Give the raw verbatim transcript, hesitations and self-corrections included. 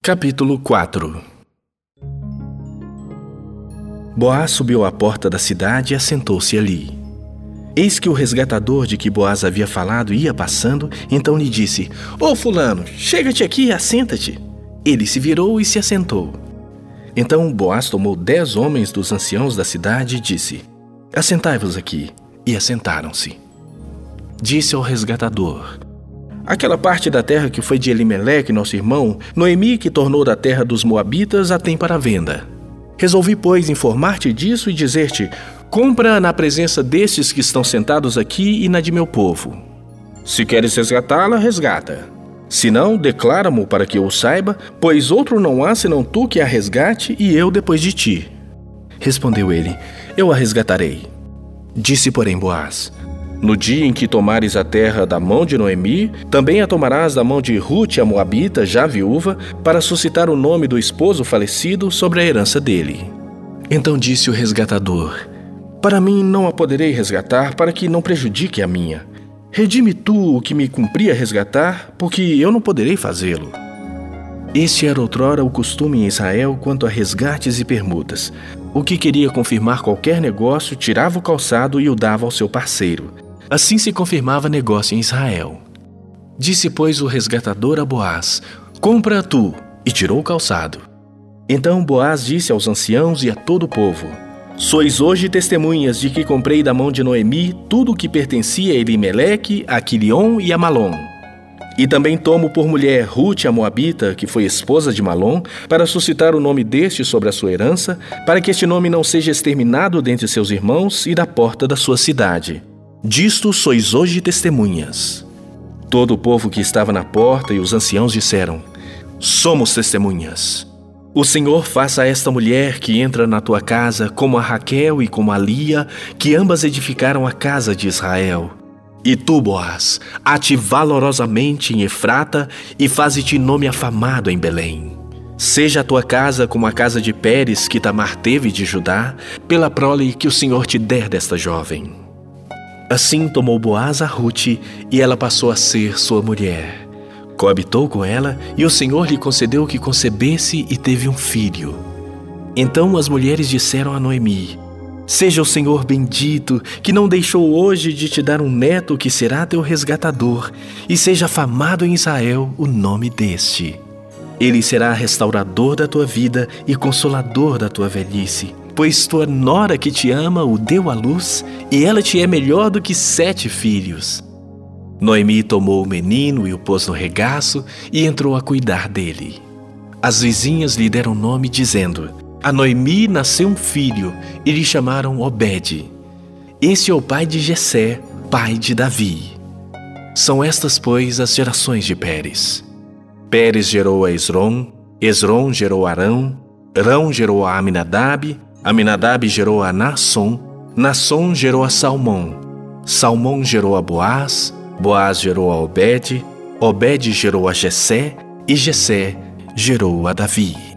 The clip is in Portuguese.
Capítulo quatro. Boaz subiu à porta da cidade e assentou-se ali. Eis que o resgatador de que Boaz havia falado ia passando, então lhe disse: Ô fulano, chega-te aqui e assenta-te. Ele se virou e se assentou. Então Boaz tomou dez homens dos anciãos da cidade e disse: Assentai-vos aqui. E assentaram-se. Disse ao resgatador: Aquela parte da terra que foi de Elimeleque, nosso irmão, Noemi, que tornou da terra dos Moabitas, a tem para venda. Resolvi, pois, informar-te disso e dizer-te: compra na presença destes que estão sentados aqui e na de meu povo. Se queres resgatá-la, resgata. Se não, declara-mo para que eu o saiba, pois outro não há senão tu que a resgate e eu depois de ti. Respondeu ele: Eu a resgatarei. Disse, porém, Boaz: No dia em que tomares a terra da mão de Noemi, também a tomarás da mão de Rute a Moabita, já viúva, para suscitar o nome do esposo falecido sobre a herança dele. Então disse o resgatador: Para mim não a poderei resgatar, para que não prejudique a minha. Redime tu o que me cumpria resgatar, porque eu não poderei fazê-lo. Este era outrora o costume em Israel quanto a resgates e permutas. O que queria confirmar qualquer negócio tirava o calçado e o dava ao seu parceiro. Assim se confirmava negócio em Israel. Disse, pois, o resgatador a Boaz: Compra tu, e tirou o calçado. Então Boaz disse aos anciãos e a todo o povo: Sois hoje testemunhas de que comprei da mão de Noemi tudo o que pertencia a Elimeleque, a Quilion e a Malom. E também tomo por mulher Rute a Moabita, que foi esposa de Malom, para suscitar o nome deste sobre a sua herança, para que este nome não seja exterminado dentre seus irmãos e da porta da sua cidade. Disto sois hoje testemunhas. Todo o povo que estava na porta e os anciãos disseram: Somos testemunhas. O Senhor faça a esta mulher que entra na tua casa como a Raquel e como a Lia, que ambas edificaram a casa de Israel. E tu, Boaz, ate valorosamente em Efrata e faze-te nome afamado em Belém. Seja a tua casa como a casa de Pérez que Tamar teve de Judá, pela prole que o Senhor te der desta jovem. Assim tomou Boaz a Rute, e ela passou a ser sua mulher. Coabitou com ela, e o Senhor lhe concedeu que concebesse e teve um filho. Então as mulheres disseram a Noemi: Seja o Senhor bendito, que não deixou hoje de te dar um neto que será teu resgatador, e seja afamado em Israel o nome deste. Ele será restaurador da tua vida e consolador da tua velhice, pois tua nora que te ama o deu à luz, e ela te é melhor do que sete filhos. Noemi tomou o menino e o pôs no regaço e entrou a cuidar dele. As vizinhas lhe deram nome, dizendo: A Noemi nasceu um filho, e lhe chamaram Obed. Esse é o pai de Jessé, pai de Davi. São estas, pois, as gerações de Pérez. Pérez gerou a Esrom, Esrom gerou a Arão, Arão gerou a Aminadab, Aminadab gerou a Naasson, Naasson gerou a Salmão, Salmão gerou a Boaz, Boaz gerou a Obed, Obed gerou a Jessé, e Jessé gerou a Davi.